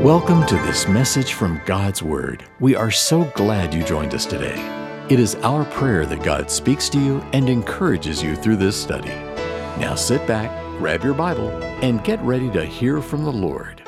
Welcome to this message from God's Word. We are so glad you joined us today. It is our prayer that God speaks to you and encourages you through this study. Now sit back, grab your Bible, and get ready to hear from the Lord.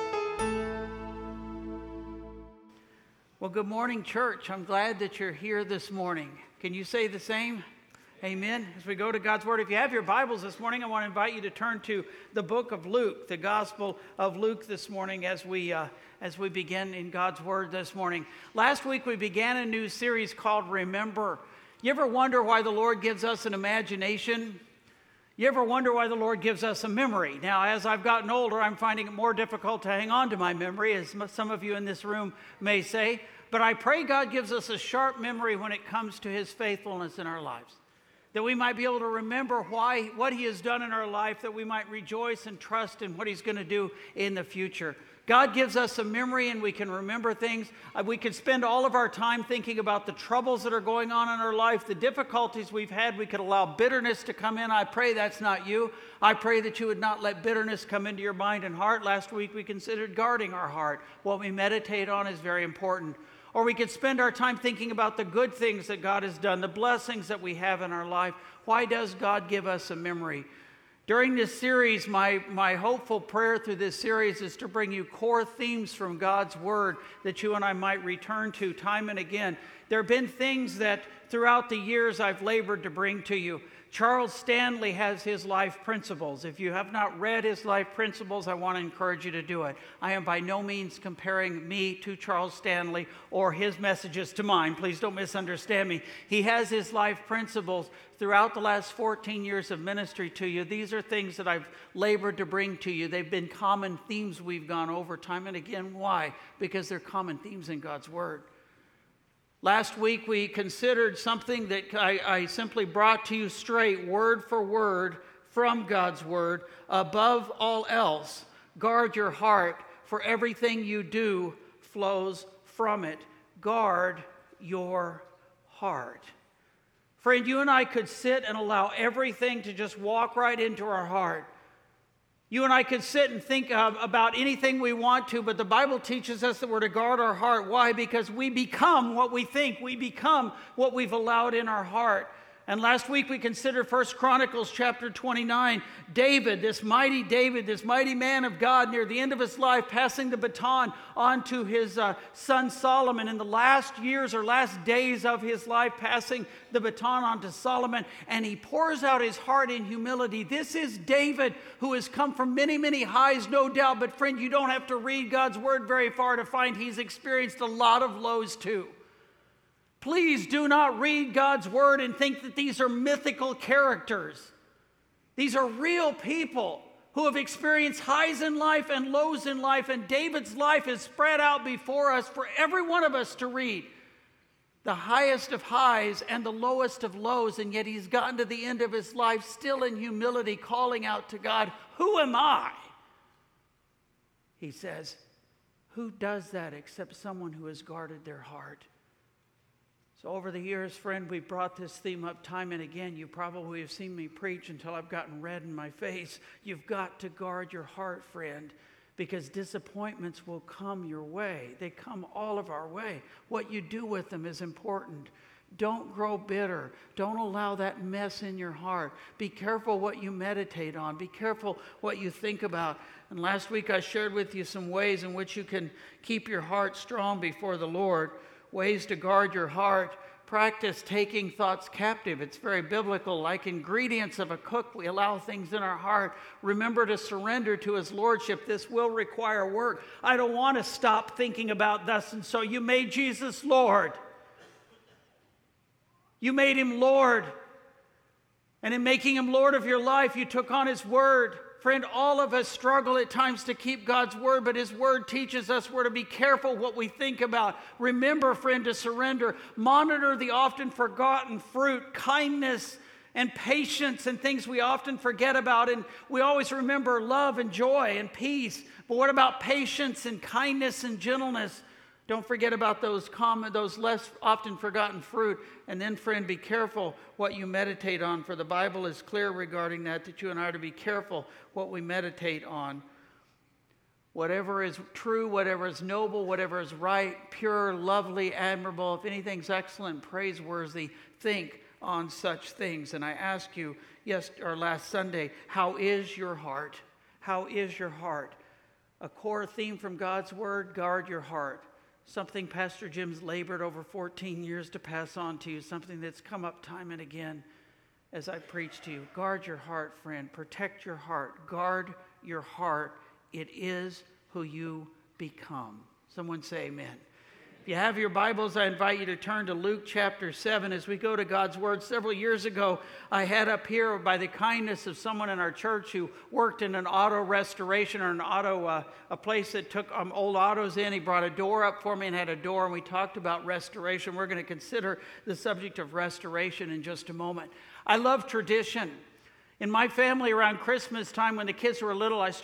Well, good morning, church. I'm glad that you're here this morning. Can you say the same? Amen. As we go to God's Word, if you have your Bibles this morning, I want to invite you to turn to the book of Luke, the Gospel of Luke this morning as we begin in God's Word this morning. Last week we began a new series called Remember. You ever wonder why the Lord gives us an imagination? You ever wonder why the Lord gives us a memory? Now, as I've gotten older, I'm finding it more difficult to hang on to my memory, as some of you in this room may say. But I pray God gives us a sharp memory when it comes to His faithfulness in our lives, that we might be able to remember what He has done in our life, that we might rejoice and trust in what He's going to do in the future. God gives us a memory and we can remember things. We could spend all of our time thinking about the troubles that are going on in our life, the difficulties we've had. We could allow bitterness to come in. I pray that's not you. I pray that you would not let bitterness come into your mind and heart. Last week we considered guarding our heart. What we meditate on is very important. Or we could spend our time thinking about the good things that God has done, the blessings that we have in our life. Why does God give us a memory? During this series, my hopeful prayer through this series is to bring you core themes from God's Word that you and I might return to time and again. There have been things that throughout the years I've labored to bring to you. Charles Stanley has his life principles. If you have not read his life principles, I want to encourage you to do it. I am by no means comparing me to Charles Stanley or his messages to mine. Please don't misunderstand me. He has his life principles throughout the last 14 years of ministry to you. These are things that I've labored to bring to you. They've been common themes we've gone over time and again. Why? Because they're common themes in God's Word. Last week we considered something that I simply brought to you straight, word for word, from God's Word. Above all else, guard your heart, for everything you do flows from it. Guard your heart. Friend, you and I could sit and allow everything to just walk right into our heart. You and I could sit and think about anything we want to, but the Bible teaches us that we're to guard our heart. Why? Because we become what we think. We become what we've allowed in our heart. And last week we considered 1 Chronicles chapter 29. David, this mighty man of God, near the end of his life, passing the baton on to his son Solomon. In the last years or last days of his life, passing the baton on to Solomon, and he pours out his heart in humility. This is David, who has come from many, many highs, no doubt. But friend, you don't have to read God's Word very far to find he's experienced a lot of lows too. Please do not read God's Word and think that these are mythical characters. These are real people who have experienced highs in life and lows in life, and David's life is spread out before us for every one of us to read. The highest of highs and the lowest of lows, and yet he's gotten to the end of his life still in humility, calling out to God, "Who am I?" He says, who does that except someone who has guarded their heart? So over the years, friend, we've brought this theme up time and again. You probably have seen me preach until I've gotten red in my face. You've got to guard your heart, friend, because disappointments will come your way. They come all of our way. What you do with them is important. Don't grow bitter. Don't allow that mess in your heart. Be careful what you meditate on. Be careful what you think about. And last week I shared with you some ways in which you can keep your heart strong before the Lord. Ways to guard your heart. Practice taking thoughts captive. It's very biblical. Like ingredients of a cook, we allow things in our heart. Remember to surrender to His Lordship. This will require work. I don't want to stop thinking about thus and so. You made Jesus Lord. You made Him Lord. And in making Him Lord of your life, you took on His Word. Friend, all of us struggle at times to keep God's Word, but His Word teaches us we're to be careful what we think about. Remember, friend, to surrender. Monitor the often forgotten fruit, kindness and patience and things we often forget about. And we always remember love and joy and peace. But what about patience and kindness and gentleness? Don't forget about those less often forgotten fruit. And then, friend, be careful what you meditate on, for the Bible is clear regarding that you and I are to be careful what we meditate on. Whatever is true, whatever is noble, whatever is right, pure, lovely, admirable, if anything's excellent, praiseworthy, think on such things. And I ask you, last Sunday, how is your heart? How is your heart? A core theme from God's Word, guard your heart. Something Pastor Jim's labored over 14 years to pass on to you, something that's come up time and again as I preach to you. Guard your heart, friend. Protect your heart. Guard your heart. It is who you become. Someone say amen. If you have your Bibles, I invite you to turn to Luke chapter 7 as we go to God's Word. Several years ago, I had up here, by the kindness of someone in our church who worked in an auto restoration or a place that took old autos in. He brought a door up for me and had a door, and we talked about restoration. We're going to consider the subject of restoration in just a moment. I love tradition. In my family, around Christmas time, when the kids were little, my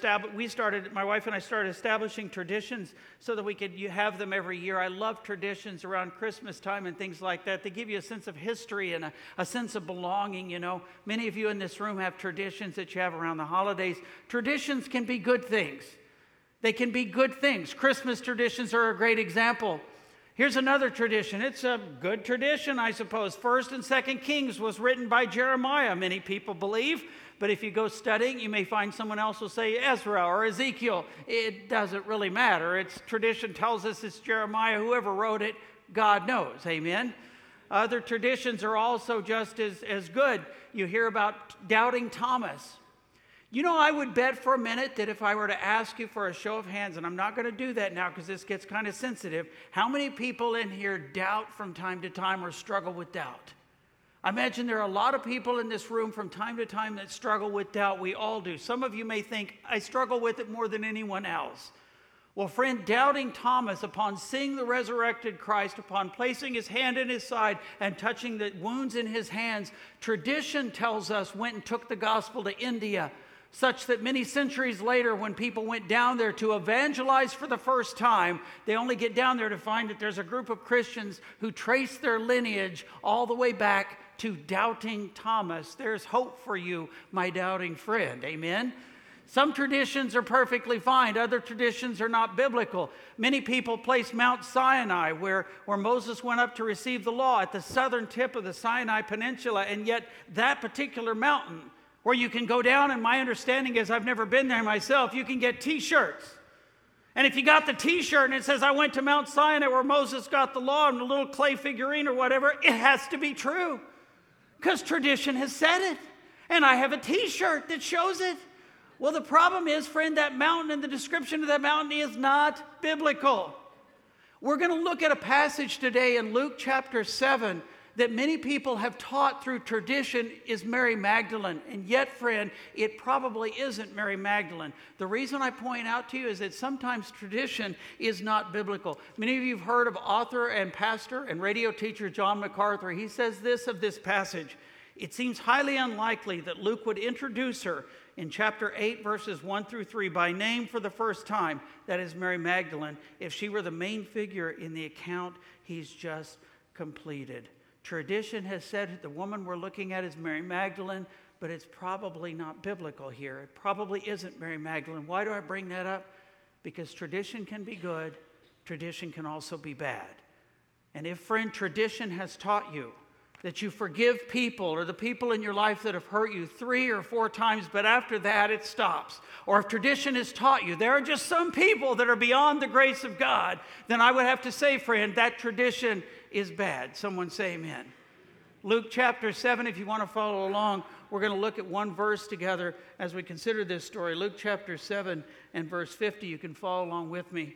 wife and I started establishing traditions so that we could have them every year. I love traditions around Christmas time and things like that. They give you a sense of history and a sense of belonging, you know. Many of you in this room have traditions that you have around the holidays. Traditions can be good things. They can be good things. Christmas traditions are a great example. Here's another tradition. It's a good tradition, I suppose. 1st and 2nd Kings was written by Jeremiah, many people believe. But if you go studying, you may find someone else will say Ezra or Ezekiel. It doesn't really matter. Tradition tells us it's Jeremiah. Whoever wrote it, God knows. Amen? Other traditions are also just as good. You hear about doubting Thomas. You know, I would bet for a minute that if I were to ask you for a show of hands, and I'm not going to do that now because this gets kind of sensitive, how many people in here doubt from time to time or struggle with doubt? I imagine there are a lot of people in this room from time to time that struggle with doubt. We all do. Some of you may think, I struggle with it more than anyone else. Well, friend, doubting Thomas, upon seeing the resurrected Christ, upon placing his hand in his side and touching the wounds in his hands, tradition tells us went and took the gospel to India, such that many centuries later, when people went down there to evangelize for the first time, they only get down there to find that there's a group of Christians who trace their lineage all the way back to doubting Thomas. There's hope for you, my doubting friend. Amen? Some traditions are perfectly fine. Other traditions are not biblical. Many people place Mount Sinai, where Moses went up to receive the law, at the southern tip of the Sinai Peninsula, and yet that particular mountain, where you can go down, and my understanding is, I've never been there myself, you can get t-shirts. And if you got the t-shirt and it says, I went to Mount Sinai where Moses got the law, and a little clay figurine or whatever, it has to be true. Because tradition has said it. And I have a t-shirt that shows it. Well, the problem is, friend, that mountain and the description of that mountain is not biblical. We're going to look at a passage today in Luke chapter 7 that many people have taught through tradition is Mary Magdalene. And yet, friend, it probably isn't Mary Magdalene. The reason I point out to you is that sometimes tradition is not biblical. Many of you have heard of author and pastor and radio teacher John MacArthur. He says this of this passage: it seems highly unlikely that Luke would introduce her in chapter 8, verses 1 through 3 by name for the first time, that is Mary Magdalene, if she were the main figure in the account he's just completed. Tradition has said the woman we're looking at is Mary Magdalene, but it's probably not biblical here. It probably isn't Mary Magdalene. Why do I bring that up? Because tradition can be good, tradition can also be bad. And if, friend, tradition has taught you that you forgive people or the people in your life that have hurt you 3 or 4 times, but after that it stops. Or if tradition has taught you there are just some people that are beyond the grace of God, then I would have to say, friend, that tradition is bad. Someone say amen. Luke chapter 7, if you want to follow along, we're going to look at one verse together as we consider this story. Luke chapter 7 and verse 50, you can follow along with me.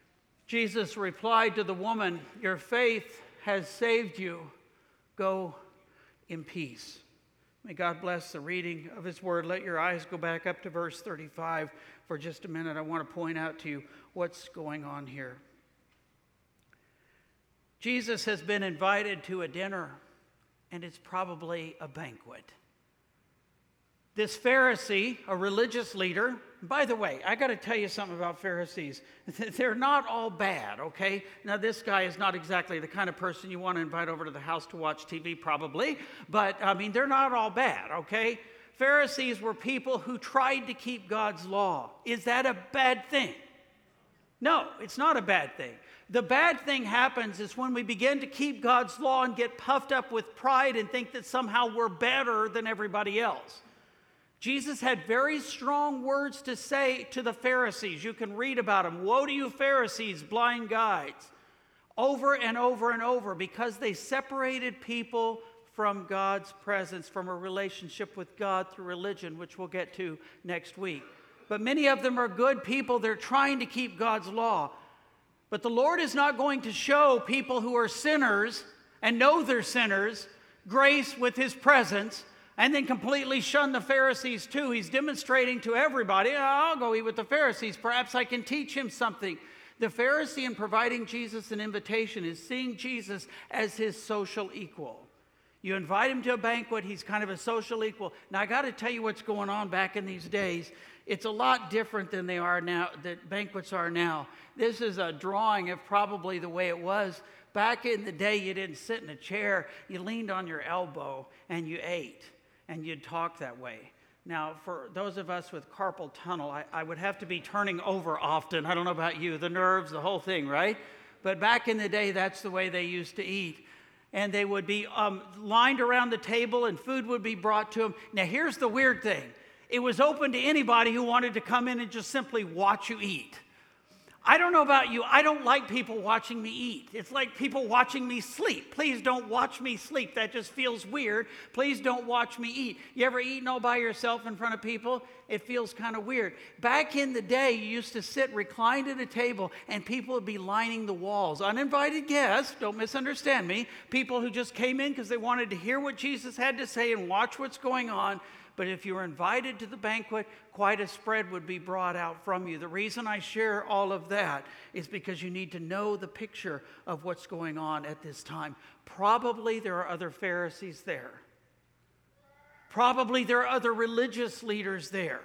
Jesus replied to the woman, "Your faith has saved you. Go in peace." May God bless the reading of his word. Let your eyes go back up to verse 35 for just a minute. I want to point out to you what's going on here. Jesus has been invited to a dinner, and it's probably a banquet. This Pharisee, a religious leader, by the way, I got to tell you something about Pharisees. They're not all bad, okay? Now, this guy is not exactly the kind of person you want to invite over to the house to watch TV, probably. But, I mean, they're not all bad, okay? Pharisees were people who tried to keep God's law. Is that a bad thing? No, it's not a bad thing. The bad thing happens is when we begin to keep God's law and get puffed up with pride and think that somehow we're better than everybody else. Jesus had very strong words to say to the Pharisees. You can read about them. Woe to you, Pharisees, blind guides. Over and over and over, because they separated people from God's presence, from a relationship with God through religion, which we'll get to next week. But many of them are good people. They're trying to keep God's law. But the Lord is not going to show people who are sinners and know they're sinners grace with his presence and then completely shun the Pharisees too. He's demonstrating to everybody, I'll go eat with the Pharisees. Perhaps I can teach him something. The Pharisee, in providing Jesus an invitation, is seeing Jesus as his social equal. You invite him to a banquet, he's kind of a social equal. Now, I got to tell you what's going on back in these days. It's a lot different than they are now, that banquets are now. This is a drawing of probably the way it was. Back in the day, you didn't sit in a chair. You leaned on your elbow and you ate, and you'd talk that way. Now, for those of us with carpal tunnel, I would have to be turning over often. I don't know about you, the nerves, the whole thing, right? But back in the day, that's the way they used to eat. And they would be lined around the table and food would be brought to them. Now, here's the weird thing. It was open to anybody who wanted to come in and just simply watch you eat. I don't know about you. I don't like people watching me eat. It's like people watching me sleep. Please don't watch me sleep. That just feels weird. Please don't watch me eat. You ever eaten all by yourself in front of people? It feels kind of weird. Back in the day, you used to sit reclined at a table and people would be lining the walls. Uninvited guests, don't misunderstand me. People who just came in because they wanted to hear what Jesus had to say and watch what's going on. But if you were invited to the banquet, quite a spread would be brought out from you. The reason I share all of that is because you need to know the picture of what's going on at this time. Probably there are other Pharisees there. Probably there are other religious leaders there.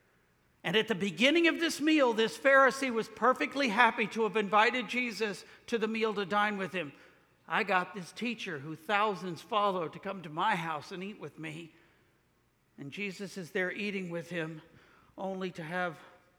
And at the beginning of this meal, this Pharisee was perfectly happy to have invited Jesus to the meal to dine with him. I got this teacher who thousands follow to come to my house and eat with me. And Jesus is there eating with him, only to have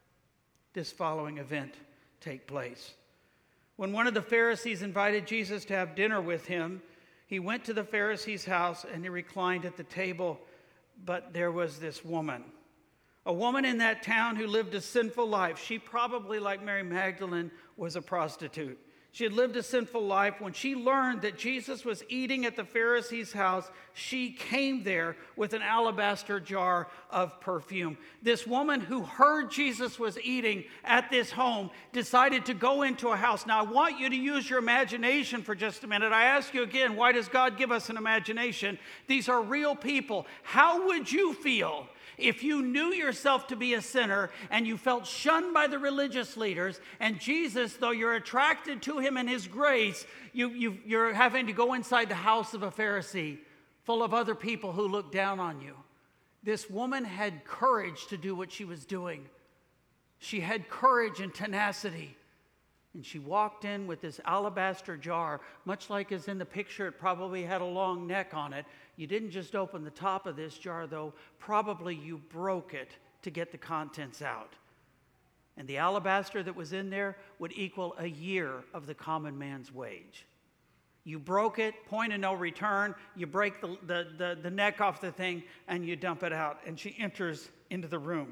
this following event take place. When one of the Pharisees invited Jesus to have dinner with him, he went to the Pharisee's house and he reclined at the table. But there was this woman, a woman in that town who lived a sinful life. She probably, like Mary Magdalene, was a prostitute. She had lived a sinful life. When she learned that Jesus was eating at the Pharisee's house, she came there with an alabaster jar of perfume. This woman who heard Jesus was eating at this home decided to go into a house. Now, I want you to use your imagination for just a minute. I ask you again, why does God give us an imagination? These are real people. How would you feel if you knew yourself to be a sinner and you felt shunned by the religious leaders, and Jesus, though you're attracted to him and his grace, you're having to go inside the house of a Pharisee full of other people who look down on you? This woman had courage to do what she was doing. She had courage and tenacity. And she walked in with this alabaster jar, much like as in the picture, it probably had a long neck on it. You didn't just open the top of this jar, though. Probably you broke it to get the contents out. And the alabaster that was in there would equal a year of the common man's wage. You broke it, point of no return. You break the neck off the thing, and you dump it out. And she enters into the room.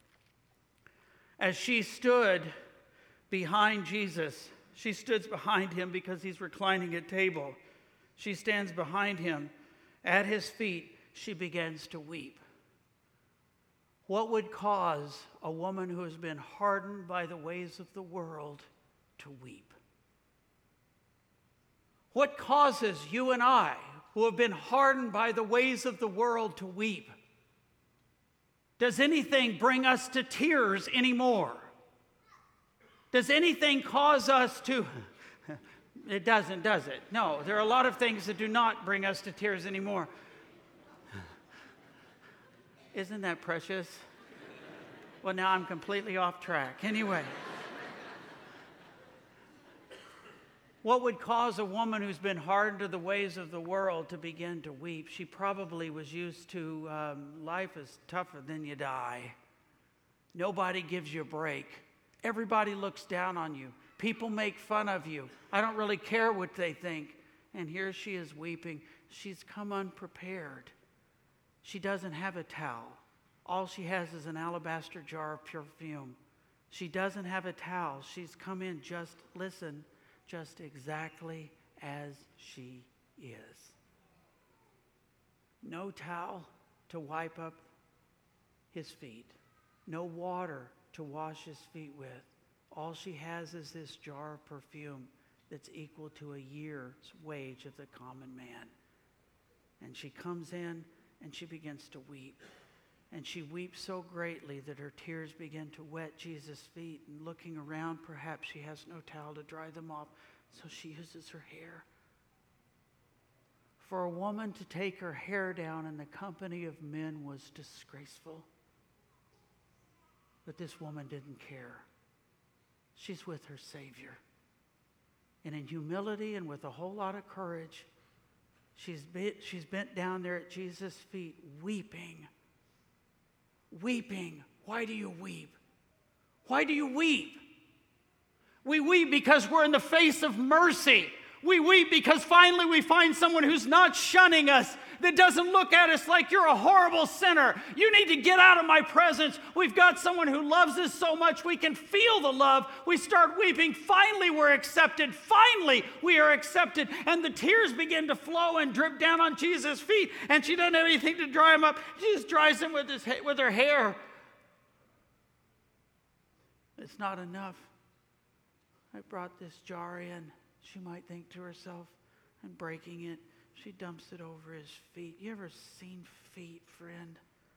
As she stood behind Jesus, she stood behind him because he's reclining at table. She stands behind him. At his feet, she begins to weep. What would cause a woman who has been hardened by the ways of the world to weep? What causes you and I, who have been hardened by the ways of the world, to weep? Does anything bring us to tears anymore? Does anything cause us to... It doesn't, does it? No, there are a lot of things that do not bring us to tears anymore. Isn't that precious? Well, now I'm completely off track. Anyway. What would cause a woman who's been hardened to the ways of the world to begin to weep? She probably was used to life is tougher than you die. Nobody gives you a break. Everybody looks down on you. People make fun of you. I don't really care what they think. And here she is weeping. She's come unprepared. She doesn't have a towel. All she has is an alabaster jar of perfume. She doesn't have a towel. She's come in just exactly as she is. No towel to wipe up his feet. No water to wash his feet with. All she has is this jar of perfume that's equal to a year's wage of the common man. And she comes in and she begins to weep. And she weeps so greatly that her tears begin to wet Jesus' feet. And looking around, perhaps she has no towel to dry them off, so she uses her hair. For a woman to take her hair down in the company of men was disgraceful. But this woman didn't care. She's with her Savior. And in humility and with a whole lot of courage, she's bent down there at Jesus' feet, weeping. Weeping. Why do you weep? Why do you weep? We weep because we're in the face of mercy. We weep because finally we find someone who's not shunning us, that doesn't look at us like you're a horrible sinner. You need to get out of my presence. We've got someone who loves us so much we can feel the love. We start weeping. Finally we're accepted. Finally we are accepted. And the tears begin to flow and drip down on Jesus' feet. And she doesn't have anything to dry them up. She just dries them with her hair. It's not enough. I brought this jar in. She might think to herself, and breaking it, she dumps it over his feet. You ever seen feet, friend?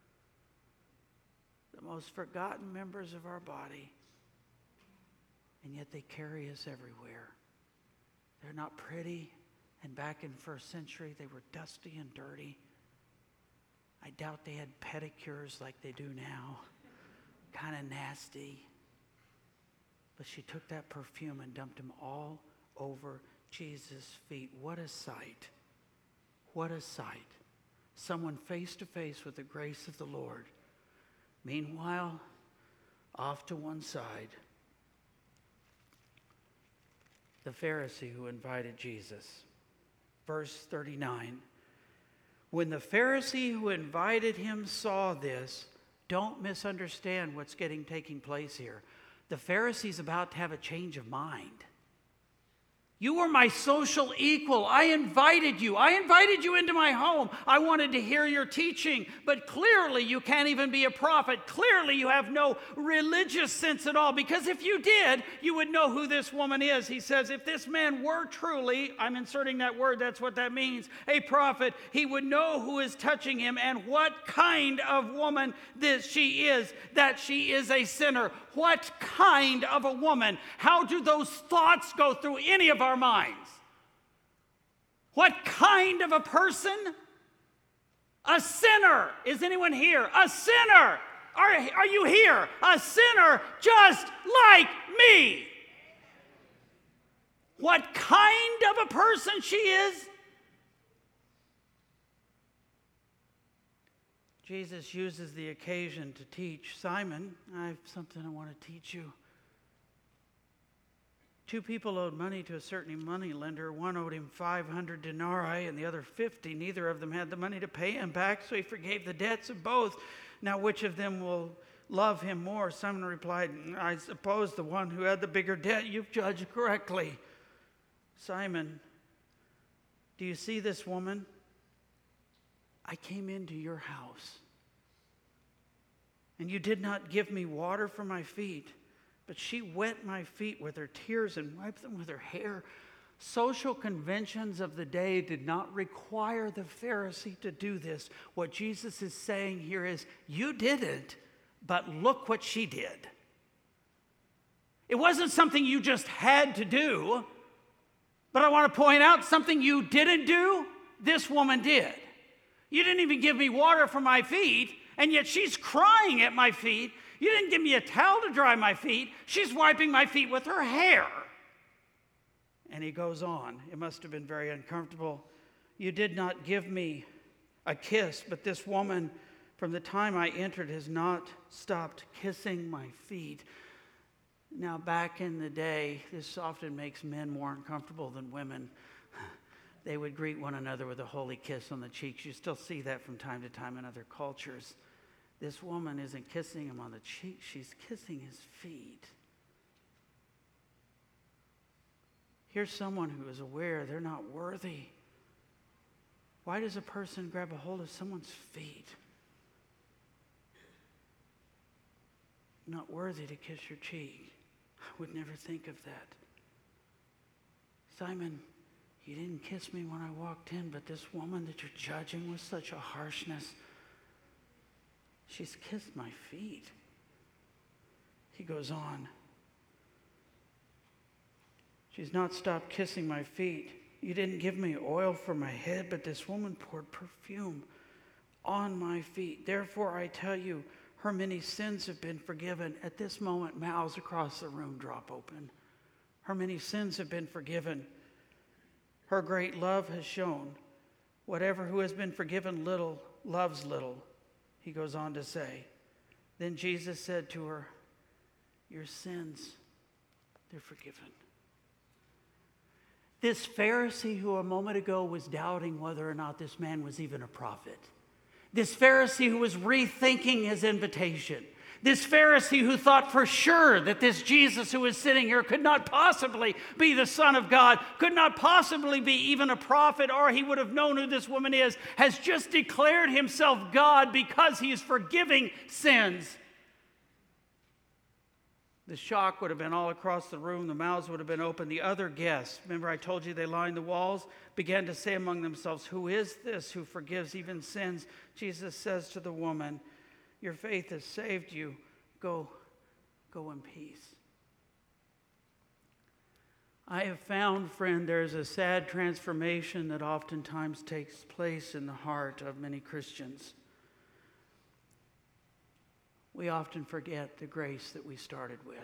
The most forgotten members of our body. And yet they carry us everywhere. They're not pretty. And back in first century, they were dusty and dirty. I doubt they had pedicures like they do now. Kind of nasty. But she took that perfume and dumped them all over Jesus' feet. What a sight. What a sight. Someone face to face with the grace of the Lord. Meanwhile, off to one side, the Pharisee who invited Jesus. Verse 39. When the Pharisee who invited him saw this, don't misunderstand what's taking place here. The Pharisee's about to have a change of mind. You were my social equal. I invited you. I invited you into my home. I wanted to hear your teaching. But clearly you can't even be a prophet. Clearly you have no religious sense at all. Because if you did, you would know who this woman is. He says, if this man were truly, I'm inserting that word, that's what that means, a prophet, he would know who is touching him and what kind of woman this she is, that she is a sinner. What kind of a woman? How do those thoughts go through any of our minds? What kind of a person? A sinner. Is anyone here? A sinner. Are you here? A sinner just like me. What kind of a person she is? Jesus uses the occasion to teach Simon, I have something I want to teach you. 2 people owed money to a certain money lender. One owed him 500 denarii and the other 50. Neither of them had the money to pay him back, so he forgave the debts of both. Now which of them will love him more? Simon replied, I suppose the one who had the bigger debt. You've judged correctly. Simon, do you see this woman? I came into your house, and you did not give me water for my feet, but she wet my feet with her tears and wiped them with her hair. Social conventions of the day did not require the Pharisee to do this. What Jesus is saying here is, you didn't, but look what she did. It wasn't something you just had to do, but I want to point out something you didn't do, this woman did. You didn't even give me water for my feet, and yet she's crying at my feet. You didn't give me a towel to dry my feet. She's wiping my feet with her hair. And he goes on. It must have been very uncomfortable. You did not give me a kiss, but this woman, from the time I entered, has not stopped kissing my feet. Now, back in the day, this often makes men more uncomfortable than women. They would greet one another with a holy kiss on the cheeks. You still see that from time to time in other cultures. This woman isn't kissing him on the cheek. She's kissing his feet. Here's someone who is aware they're not worthy. Why does a person grab a hold of someone's feet? Not worthy to kiss your cheek. I would never think of that. Simon, you didn't kiss me when I walked in, but this woman that you're judging with such a harshness, she's kissed my feet. He goes on. She's not stopped kissing my feet. You didn't give me oil for my head, but this woman poured perfume on my feet. Therefore, I tell you, her many sins have been forgiven. At this moment, mouths across the room drop open. Her many sins have been forgiven. Her great love has shown. Whatever who has been forgiven little loves little. He goes on to say. Then Jesus said to her, your sins, they're forgiven. This Pharisee who a moment ago was doubting whether or not this man was even a prophet. This Pharisee who was rethinking his invitation. This Pharisee who thought for sure that this Jesus who was sitting here could not possibly be the Son of God, could not possibly be even a prophet, or he would have known who this woman is, has just declared himself God because he is forgiving sins. The shock would have been all across the room. The mouths would have been open. The other guests, remember I told you they lined the walls, began to say among themselves, who is this who forgives even sins? Jesus says to the woman, your faith has saved you. Go in peace. I have found, friend, there's a sad transformation that oftentimes takes place in the heart of many Christians. We often forget the grace that we started with.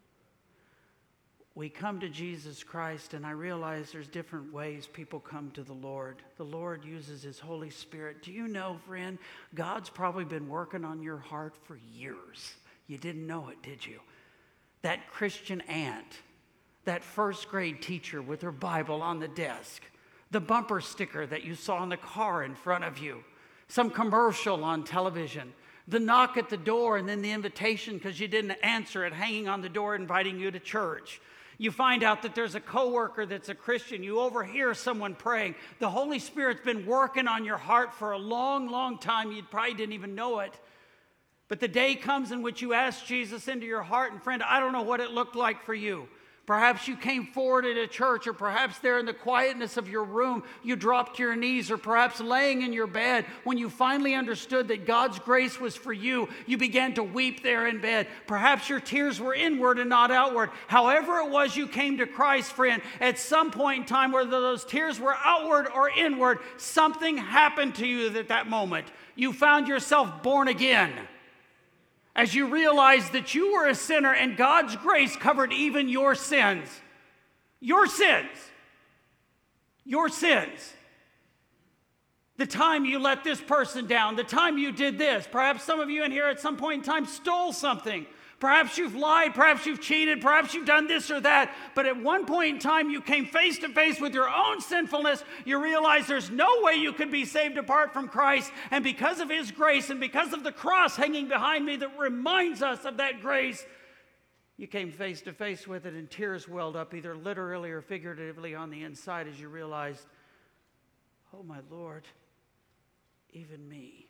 We come to Jesus Christ, and I realize there's different ways people come to the Lord. The Lord uses His Holy Spirit. Do you know, friend, God's probably been working on your heart for years. You didn't know it, did you? That Christian aunt, that first grade teacher with her Bible on the desk, the bumper sticker that you saw in the car in front of you, some commercial on television, the knock at the door and then the invitation because you didn't answer it hanging on the door inviting you to church. You find out that there's a coworker that's a Christian. You overhear someone praying. The Holy Spirit's been working on your heart for a long, long time. You probably didn't even know it. But the day comes in which you ask Jesus into your heart. And friend, I don't know what it looked like for you. Perhaps you came forward at a church, or perhaps there in the quietness of your room, you dropped to your knees, or perhaps laying in your bed, when you finally understood that God's grace was for you, you began to weep there in bed. Perhaps your tears were inward and not outward. However it was you came to Christ, friend, at some point in time, whether those tears were outward or inward, something happened to you at that moment. You found yourself born again. As you realized that you were a sinner and God's grace covered even your sins. Your sins. Your sins. The time you let this person down, the time you did this. Perhaps some of you in here at some point in time stole something. Perhaps you've lied, perhaps you've cheated, perhaps you've done this or that. But at one point in time, you came face to face with your own sinfulness. You realize there's no way you could be saved apart from Christ. And because of His grace and because of the cross hanging behind me that reminds us of that grace, you came face to face with it and tears welled up either literally or figuratively on the inside as you realized, oh my Lord, even me.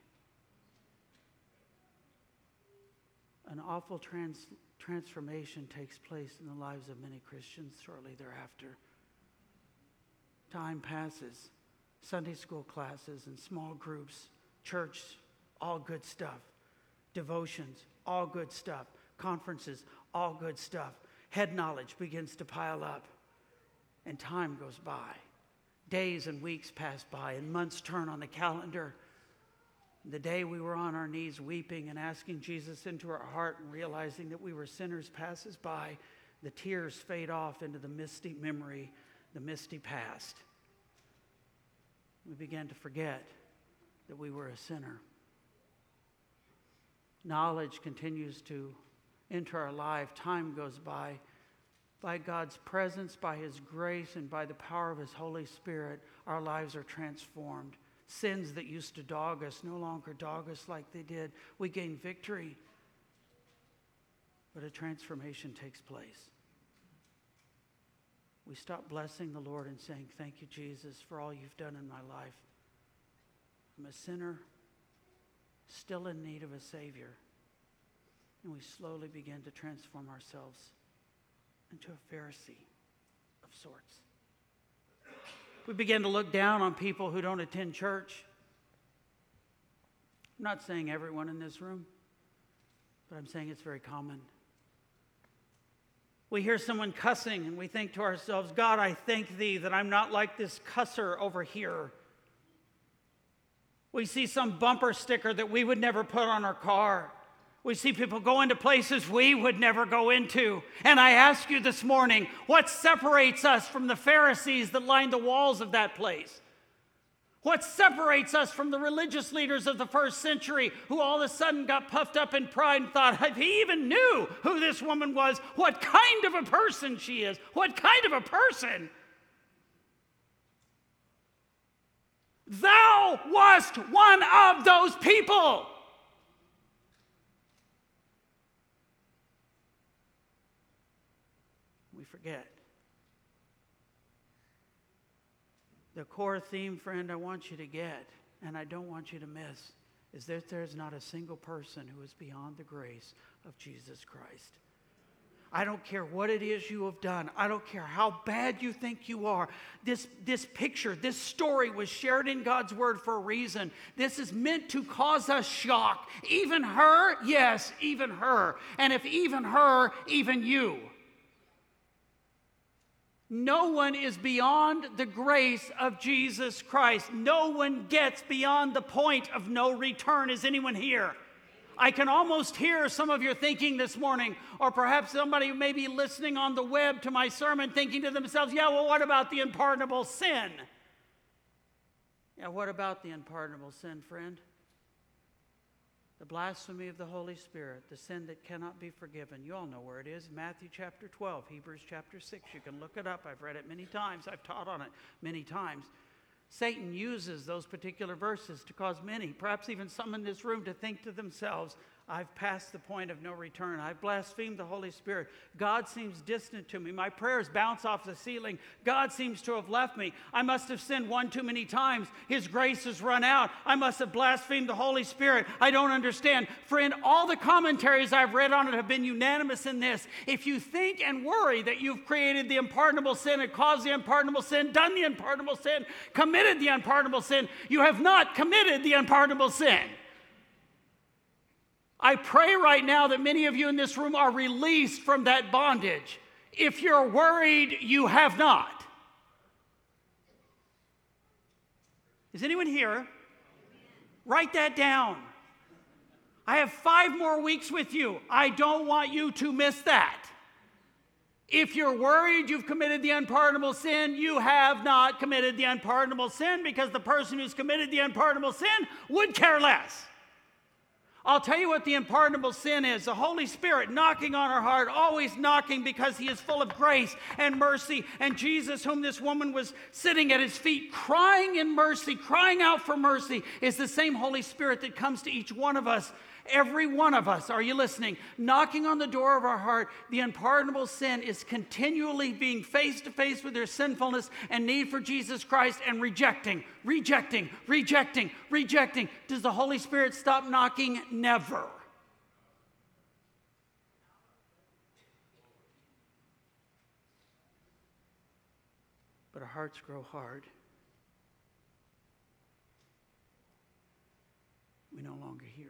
An awful transformation takes place in the lives of many Christians shortly thereafter. Time passes. Sunday school classes and small groups, church, all good stuff. Devotions, all good stuff. Conferences, all good stuff. Head knowledge begins to pile up. And time goes by. Days and weeks pass by and months turn on the calendar. The day we were on our knees weeping and asking Jesus into our heart and realizing that we were sinners passes by. The tears fade off into the misty memory the misty past, we began to forget that we were a sinner. Knowledge continues to enter our life. Time goes by. By God's presence, by His grace, and by the power of His Holy Spirit, our lives are transformed. Sins that used to dog us no longer dog us like they did. We gain victory. But a transformation takes place. We stop blessing the Lord and saying, "Thank you, Jesus, for all you've done in my life. I'm a sinner, still in need of a Savior." And we slowly begin to transform ourselves into a Pharisee of sorts. We begin to look down on people who don't attend church. I'm not saying everyone in this room, but I'm saying it's very common. We hear someone cussing and we think to ourselves, "God, I thank thee that I'm not like this cusser over here." We see some bumper sticker that we would never put on our car. We see people go into places we would never go into. And I ask you this morning, what separates us from the Pharisees that lined the walls of that place? What separates us from the religious leaders of the first century who all of a sudden got puffed up in pride and thought, if he even knew who this woman was, what kind of a person she is, what kind of a person? Thou wast one of those people. We forget. The core theme, friend, I want you to get, and I don't want you to miss, is that there's not a single person who is beyond the grace of Jesus Christ. I don't care what it is you have done. I don't care how bad you think you are. This picture, this story was shared in God's Word for a reason. This is meant to cause us shock. Even her, yes, even her. And if even her, even you. No one is beyond the grace of Jesus Christ. No one gets beyond the point of no return. Is anyone here? I can almost hear some of your thinking this morning, or perhaps somebody who may be listening on the web to my sermon thinking to themselves, "Yeah, well, what about the unpardonable sin?" Yeah, what about the unpardonable sin, friend? The blasphemy of the Holy Spirit, the sin that cannot be forgiven. You all know where it is. Matthew chapter 12, Hebrews chapter 6. You can look it up. I've read it many times. I've taught on it many times. Satan uses those particular verses to cause many, perhaps even some in this room, to think to themselves, "I've passed the point of no return. I've blasphemed the Holy Spirit. God seems distant to me. My prayers bounce off the ceiling. God seems to have left me. I must have sinned one too many times. His grace has run out. I must have blasphemed the Holy Spirit. I don't understand." Friend, all the commentaries I've read on it have been unanimous in this. If you think and worry that you've created the unpardonable sin and caused the unpardonable sin, done the unpardonable sin, committed the unpardonable sin, you have not committed the unpardonable sin. I pray right now that many of you in this room are released from that bondage. If you're worried, you have not. Is anyone here? Write that down. I have 5 more weeks with you. I don't want you to miss that. If you're worried you've committed the unpardonable sin, you have not committed the unpardonable sin, because the person who's committed the unpardonable sin would care less. I'll tell you what the unpardonable sin is. The Holy Spirit knocking on our heart, always knocking, because He is full of grace and mercy. And Jesus, whom this woman was sitting at His feet, crying in mercy, crying out for mercy, is the same Holy Spirit that comes to each one of us. Every one of us, are you listening? Knocking on the door of our heart. The unpardonable sin is continually being face to face with their sinfulness and need for Jesus Christ, and rejecting. Does the Holy Spirit stop knocking? Never. But our hearts grow hard. We no longer hear.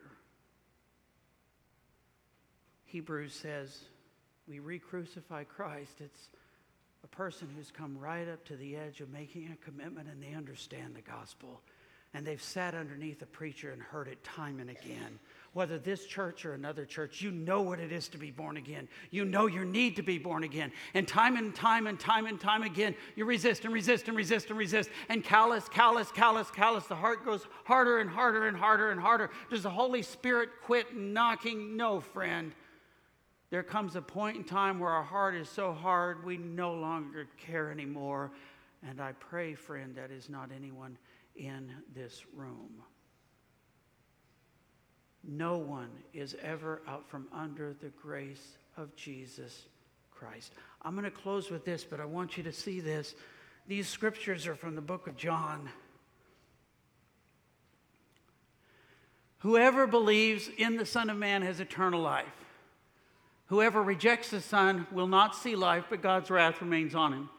Hebrews says we re-crucify Christ. It's a person who's come right up to the edge of making a commitment, and they understand the gospel. And they've sat underneath a preacher and heard it time and again. whether this church or another church, you know what it is to be born again. You know your need to be born again. And time again, you resist and resist and resist and resist. And callous. The heart goes harder and harder and harder and harder. Does the Holy Spirit quit knocking? No, friend. There comes a point in time where our heart is so hard we no longer care anymore. And I pray, friend, that is not anyone in this room. No one is ever out from under the grace of Jesus Christ. I'm going to close with this, but I want you to see this. These scriptures are from the book of John. Whoever believes in the Son of Man has eternal life. Whoever rejects the Son will not see life, but God's wrath remains on him.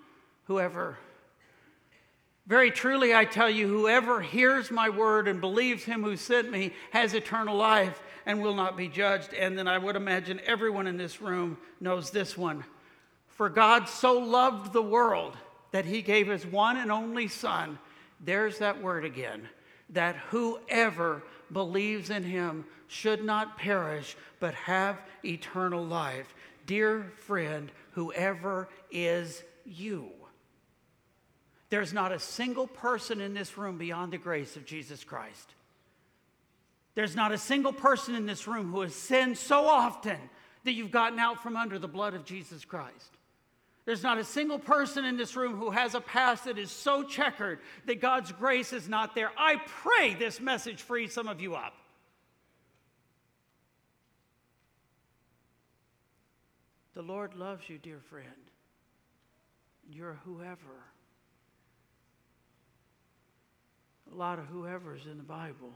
Very truly I tell you, whoever hears my word and believes him who sent me has eternal life and will not be judged. And then I would imagine everyone in this room knows this one. For God so loved the world that he gave his one and only Son. There's that word again. That whoever believes in him should not perish, but have eternal life. Dear friend, whoever is you. There's not a single person in this room beyond the grace of Jesus Christ. There's not a single person in this room who has sinned so often that you've gotten out from under the blood of Jesus Christ. There's not a single person in this room who has a past that is so checkered that God's grace is not there. I pray this message frees some of you up. The Lord loves you, dear friend. You're a whoever. A lot of whoever's in the Bible.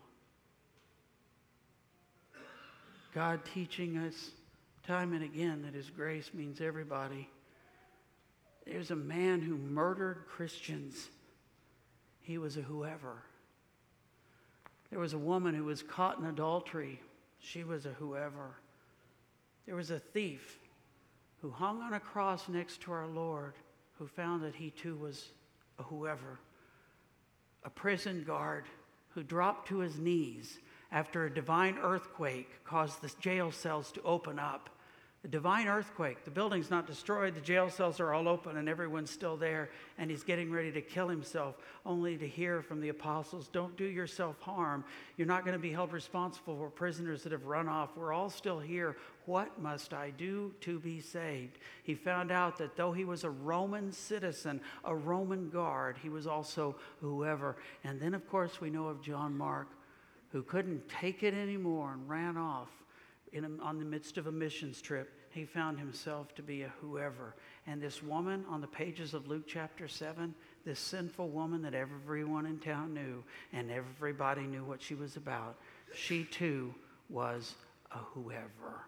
God teaching us time and again that his grace means everybody. There's a man who murdered Christians. He was a whoever. There was a woman who was caught in adultery. She was a whoever. There was a thief who hung on a cross next to our Lord, who found that he too was a whoever. A prison guard who dropped to his knees after a divine earthquake caused the jail cells to open up. The divine earthquake, the building's not destroyed, the jail cells are all open and everyone's still there, and he's getting ready to kill himself, only to hear from the apostles, don't do yourself harm. You're not going to be held responsible for prisoners that have run off. We're all still here. What must I do to be saved? He found out that though he was a Roman citizen, a Roman guard, he was also whoever. And then, of course, we know of John Mark, who couldn't take it anymore and ran off on the midst of a missions trip. He found himself to be a whoever. And this woman on the pages of Luke chapter 7, this sinful woman that everyone in town knew and everybody knew what she was about, she too was a whoever.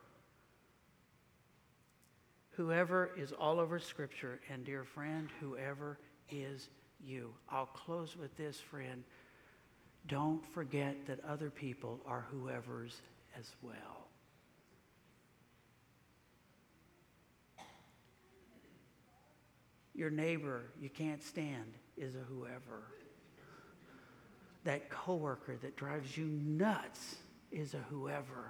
Whoever is all over Scripture, and dear friend, whoever is you. I'll close with this, friend. Don't forget that other people are whoever's as well. Your neighbor you can't stand is a whoever. That coworker that drives you nuts is a whoever.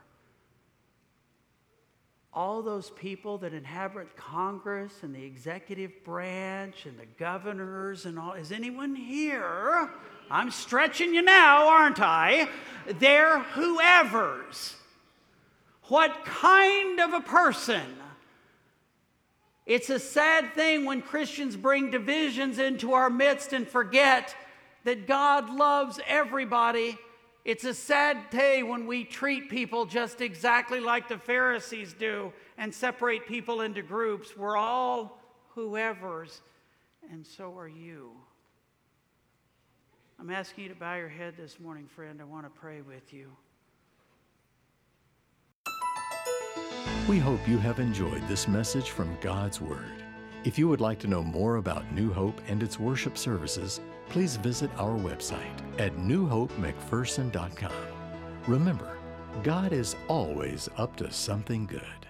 All those people that inhabit Congress and the executive branch and the governors and all, is anyone here? I'm stretching you now, aren't I? They're whoever's. What kind of a person? It's a sad thing when Christians bring divisions into our midst and forget that God loves everybody. It's a sad day when we treat people just exactly like the Pharisees do and separate people into groups. We're all whoever's, and so are you. I'm asking you to bow your head this morning, friend. I want to pray with you. We hope you have enjoyed this message from God's Word. If you would like to know more about New Hope and its worship services, please visit our website at newhopemcpherson.com. Remember, God is always up to something good.